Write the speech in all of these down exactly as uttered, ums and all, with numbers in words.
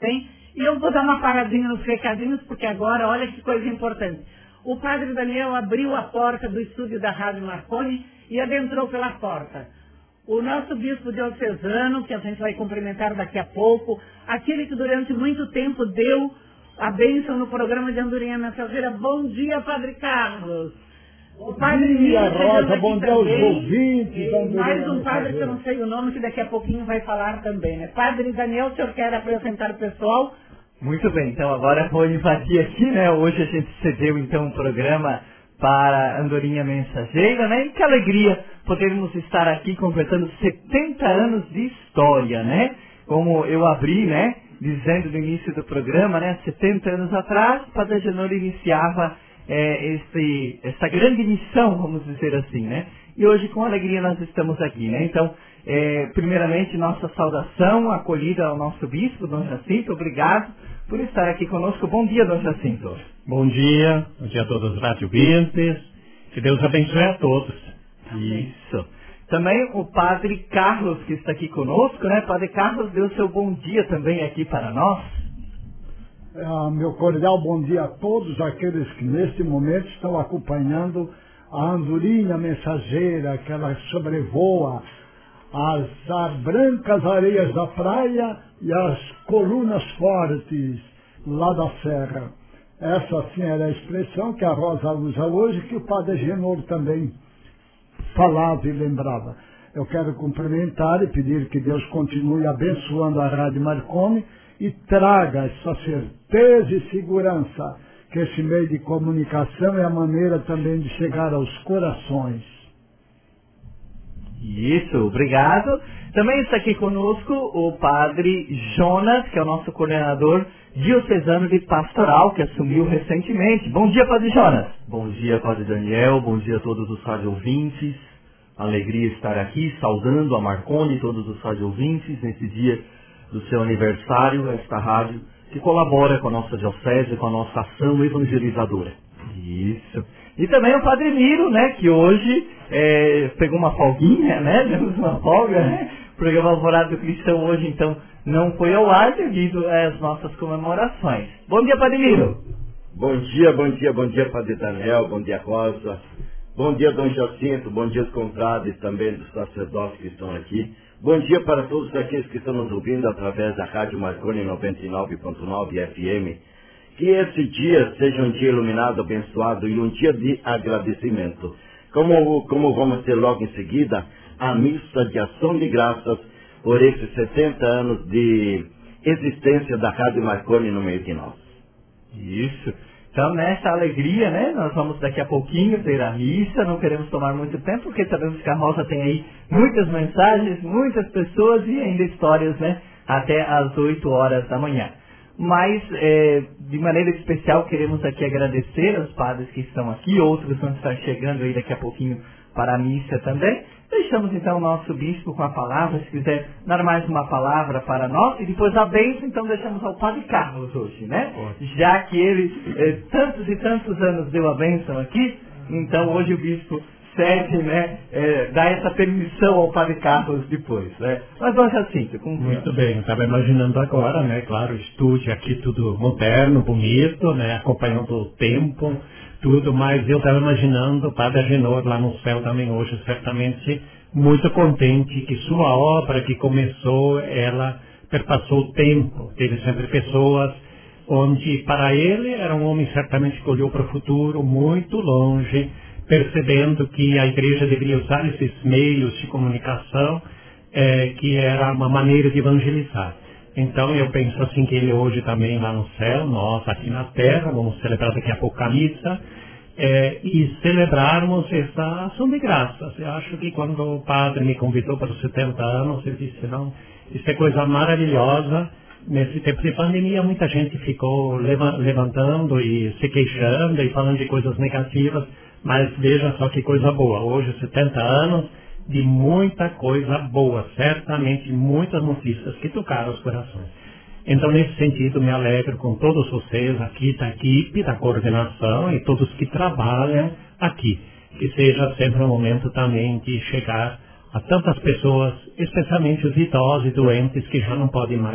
também. E eu vou dar uma paradinha nos recadinhos, porque agora, olha que coisa importante. O padre Daniel abriu a porta do estúdio da Rádio Marconi e adentrou pela porta. O nosso bispo diocesano, que a gente vai cumprimentar daqui a pouco, aquele que durante muito tempo deu a bênção no programa de Andorinha Mensageira. Bom dia, Padre Carlos. O padre Bom dia, Rosa, bom dia aos ouvintes. E mais um padre que eu não sei o nome, que daqui a pouquinho vai falar também, né? Padre Daniel, o senhor quer apresentar o pessoal? Muito bem, então agora vou invadir aqui, né? Hoje a gente cedeu então um programa para Andorinha Mensageira, né? E que alegria podermos estar aqui completando setenta anos de história, né? Como eu abri, né? Dizendo no início do programa, né? setenta anos atrás, o Padre Agenor iniciava é, esse, essa grande missão, vamos dizer assim, né? E hoje com alegria nós estamos aqui, né? Então, é, primeiramente, nossa saudação, acolhida ao nosso bispo, Dom Jacinto, obrigado por estar aqui conosco. Bom dia, Dom Jacinto. Bom dia, bom dia a todos os radiovintes. Que Deus abençoe a todos. Isso. Também o Padre Carlos, que está aqui conosco, né? Padre Carlos, deu seu bom dia também aqui para nós. É, meu cordial bom dia a todos aqueles que neste momento estão acompanhando a Andorinha Mensageira, que ela sobrevoa as, as brancas areias da praia e as colunas fortes lá da serra. Essa sim era a expressão que a Rosa usa hoje, que o Padre Agenor também falava e lembrava. Eu quero cumprimentar e pedir que Deus continue abençoando a Rádio Marconi e traga essa certeza e segurança que esse meio de comunicação é a maneira também de chegar aos corações. Isso, obrigado. Também está aqui conosco o Padre Jonas, que é o nosso coordenador diocesano de pastoral, que assumiu recentemente. Bom dia, Padre Jonas. Bom dia, Padre Daniel. Bom dia a todos os rádio ouvintes. Alegria estar aqui, saudando a Marconi e todos os rádio ouvintes nesse dia do seu aniversário, esta rádio que colabora com a nossa diocese, com a nossa ação evangelizadora. Isso. E também o Padre Miro, né, que hoje é, pegou uma folguinha, né, demos uma folga, né? O programa Alvorada do Cristão hoje, então, não foi ao ar devido às nossas comemorações. Bom dia, Padre Miro. Bom dia, bom dia, bom dia, Padre Daniel, bom dia, Rosa. Bom dia, Dom Jacinto, bom dia aos confrades também dos sacerdotes que estão aqui. Bom dia para todos aqueles que estão nos ouvindo através da Rádio Marconi noventa e nove ponto nove F M. Que esse dia seja um dia iluminado, abençoado e um dia de agradecimento. Como, como vamos ter logo em seguida a missa de ação de graças por esses setenta anos de existência da Rádio Marconi no meio de nós. Isso. Então, nessa alegria, né, nós vamos daqui a pouquinho ter a missa, não queremos tomar muito tempo, porque sabemos que a Rosa tem aí muitas mensagens, muitas pessoas e ainda histórias, né, até às oito horas da manhã. Mas, é, de maneira especial, queremos aqui agradecer aos padres que estão aqui, outros vão estar chegando aí daqui a pouquinho para a missa também. Deixamos então o nosso bispo com a palavra, se quiser dar mais uma palavra para nós, e depois a bênção, então deixamos ao Padre Carlos hoje, né? Já que ele eh, tantos e tantos anos deu a bênção aqui, então hoje o bispo cede, né, eh, dá essa permissão ao Padre Carlos depois, né? Mas vamos assim, com muito bem, eu estava imaginando agora, né, claro, estúdio aqui tudo moderno, bonito, né, acompanhando o tempo, tudo, mas eu estava imaginando o Padre Agenor lá no céu também hoje, certamente muito contente que sua obra que começou, ela perpassou o tempo. Teve sempre pessoas onde para ele era um homem certamente que olhou para o futuro muito longe, percebendo que a igreja deveria usar esses meios de comunicação, é, que era uma maneira de evangelizar. Então eu penso assim que ele hoje também lá no céu, nós aqui na terra, vamos celebrar daqui a pouco a missa, é, e celebrarmos essa ação de graças. Eu acho que quando o padre me convidou para os setenta anos, eu disse, não, isso é coisa maravilhosa. Nesse tempo de pandemia, muita gente ficou leva, levantando e se queixando e falando de coisas negativas, mas veja só que coisa boa. Hoje, setenta anos, de muita coisa boa, certamente muitas notícias que tocaram os corações. Então, nesse sentido, me alegro com todos vocês aqui da equipe, da coordenação e todos que trabalham aqui. Que seja sempre um momento também de chegar a tantas pessoas, especialmente os idosos e doentes que já não podem mais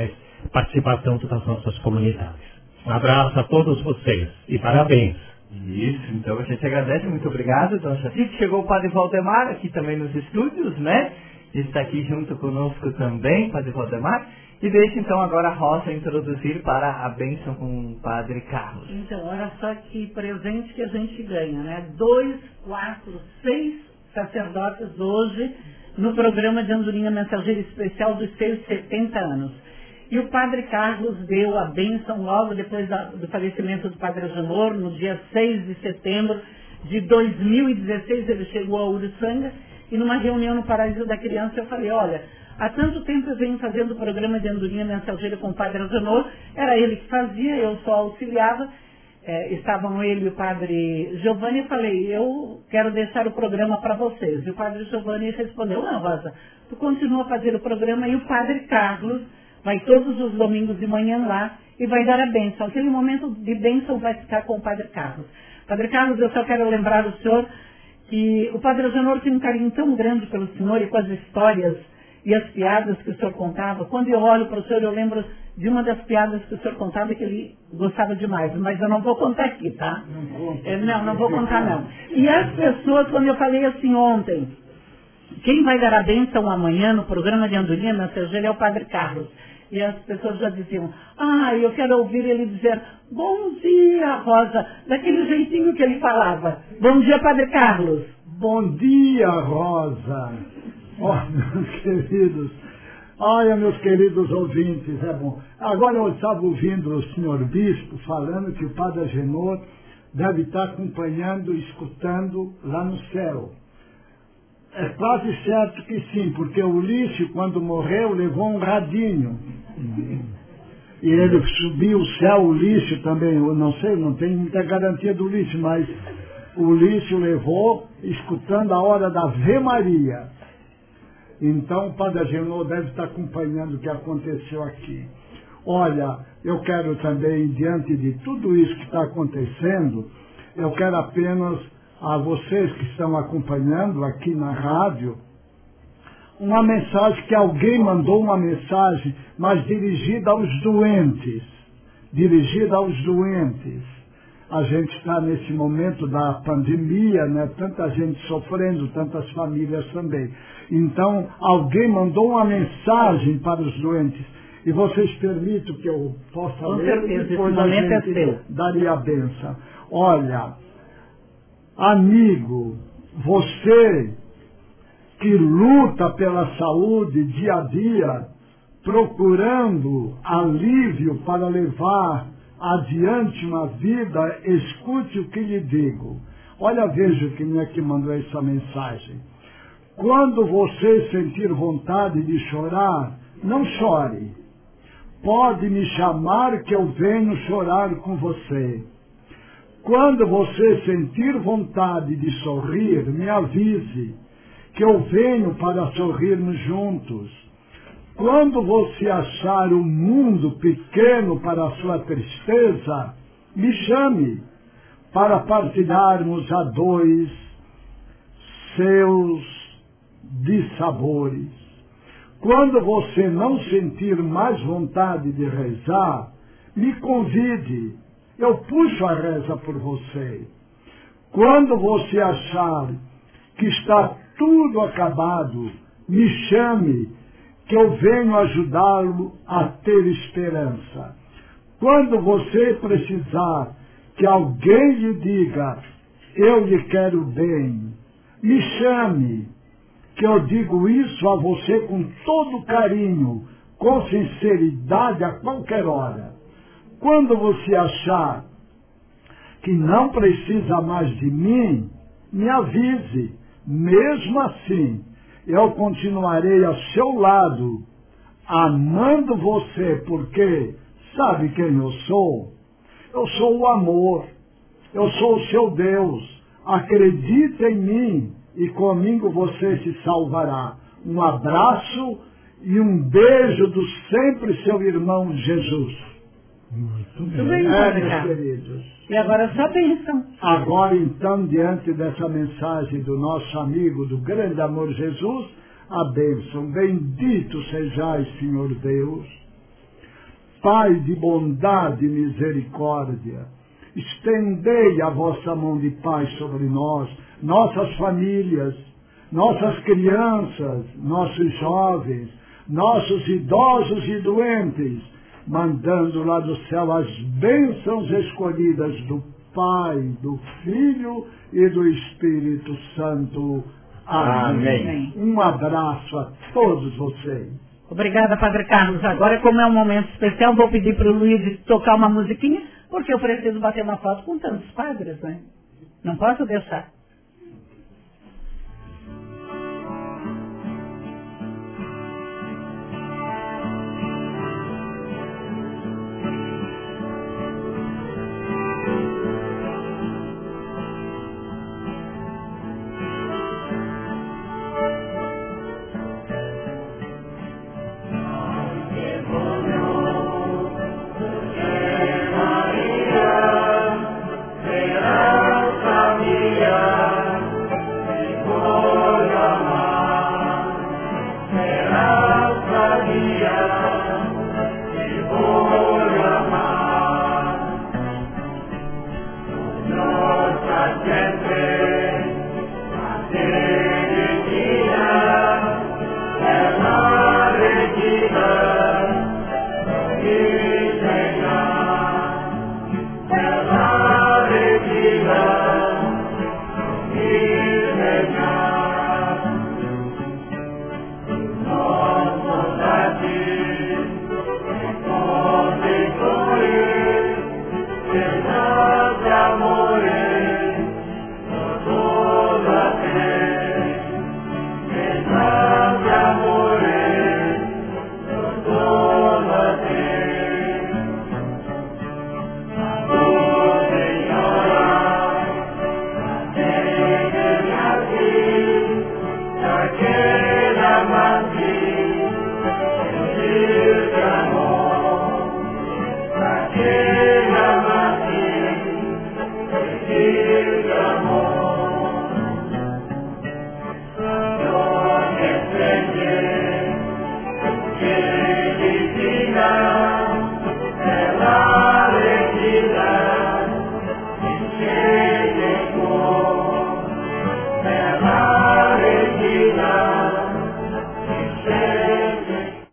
participar tanto das nossas comunidades. Um abraço a todos vocês e parabéns. Isso, então a gente agradece, muito obrigado, Dona Jaci. Chegou o Padre Valdemar aqui também nos estúdios, né? Está aqui junto conosco também, Padre Valdemar. E deixa então agora a Rosa introduzir para a bênção com o Padre Carlos. Então, olha só que presente que a gente ganha, né? Dois, quatro, seis sacerdotes hoje no programa de Andorinha Mensageira Especial dos seus setenta anos. E o Padre Carlos deu a bênção logo depois da, do falecimento do Padre Agenor, no dia seis de setembro de dois mil e dezesseis, ele chegou a Uruçanga, e numa reunião no Paraíso da Criança eu falei, olha, há tanto tempo eu venho fazendo o programa de Andorinha Mensageira com o Padre Agenor, era ele que fazia, eu só auxiliava, é, estavam ele e o Padre Giovanni, e falei, eu quero deixar o programa para vocês. E o Padre Giovanni respondeu, não, Rosa, tu continua a fazer o programa e o Padre Carlos vai todos os domingos de manhã lá e vai dar a bênção. Aquele momento de bênção vai ficar com o Padre Carlos. Padre Carlos, eu só quero lembrar o senhor que o Padre Agenor tem um carinho tão grande pelo senhor e com as histórias e as piadas que o senhor contava. Quando eu olho para o senhor, eu lembro de uma das piadas que o senhor contava que ele gostava demais, mas eu não vou contar aqui, tá? Não, é, não, não vou contar não. E as pessoas, quando eu falei assim ontem, quem vai dar a bênção amanhã no programa de Andorinha Mensageira é o Padre Carlos. E as pessoas já diziam, ah, eu quero ouvir ele dizer, bom dia, Rosa, daquele jeitinho que ele falava. Bom dia, Padre Carlos. Bom dia, Rosa. Ó, oh, meus queridos. Olha, meus queridos ouvintes, é bom. Agora eu estava ouvindo o senhor Bispo falando que o Padre Agenor deve estar acompanhando, escutando lá no céu. É quase certo que sim, porque o Ulisses, quando morreu, levou um radinho. E ele subiu o céu, o Ulisses também, eu não sei, não tenho muita garantia do Ulisses, mas o Ulisses levou, escutando a hora da Ave Maria. Então o Padre Agenor deve estar acompanhando o que aconteceu aqui. Olha, eu quero também, diante de tudo isso que está acontecendo, eu quero apenas a vocês que estão acompanhando aqui na rádio, uma mensagem que alguém mandou uma mensagem, mas dirigida aos doentes, dirigida aos doentes. A gente está nesse momento da pandemia, né? Tanta gente sofrendo, tantas famílias também. Então, alguém mandou uma mensagem para os doentes. E vocês permitem que eu possa Com ler? certeza, depois esse a momento é gente seu. daria a benção. Olha, amigo, você que luta pela saúde dia a dia, procurando alívio para levar adiante uma vida, escute o que lhe digo. Olha, veja quem é que mandou essa mensagem. Quando você sentir vontade de chorar, não chore. Pode me chamar que eu venho chorar com você. Quando você sentir vontade de sorrir, me avise, que eu venho para sorrirmos juntos. Quando você achar o mundo pequeno para a sua tristeza, me chame, para partilharmos a dois seus dissabores. Quando você não sentir mais vontade de rezar, me convide. Eu puxo a reza por você. Quando você achar que está tudo acabado, me chame, que eu venho ajudá-lo a ter esperança. Quando você precisar que alguém lhe diga, eu lhe quero bem, me chame, que eu digo isso a você com todo carinho, com sinceridade a qualquer hora. Quando você achar que não precisa mais de mim, me avise. Mesmo assim, eu continuarei ao seu lado, amando você, porque sabe quem eu sou? Eu sou o amor, eu sou o seu Deus. Acredita em mim e comigo você se salvará. Um abraço e um beijo do sempre seu irmão Jesus. Muito bem. Tudo bem, É, Padre meus Carlos. queridos. E agora só bênção. Agora, então, diante dessa mensagem do nosso amigo, do grande amor Jesus, a bênção. Bendito sejais, Senhor Deus, Pai de bondade e misericórdia, estendei a vossa mão de paz sobre nós, nossas famílias, nossas crianças, nossos jovens, nossos idosos e doentes, mandando lá do céu as bênçãos escolhidas do Pai, do Filho e do Espírito Santo. Amém. Amém. Um abraço a todos vocês. Obrigada, Padre Carlos. Agora, como é um momento especial, vou pedir para o Luiz tocar uma musiquinha, porque eu preciso bater uma foto com tantos padres, né? Não posso deixar.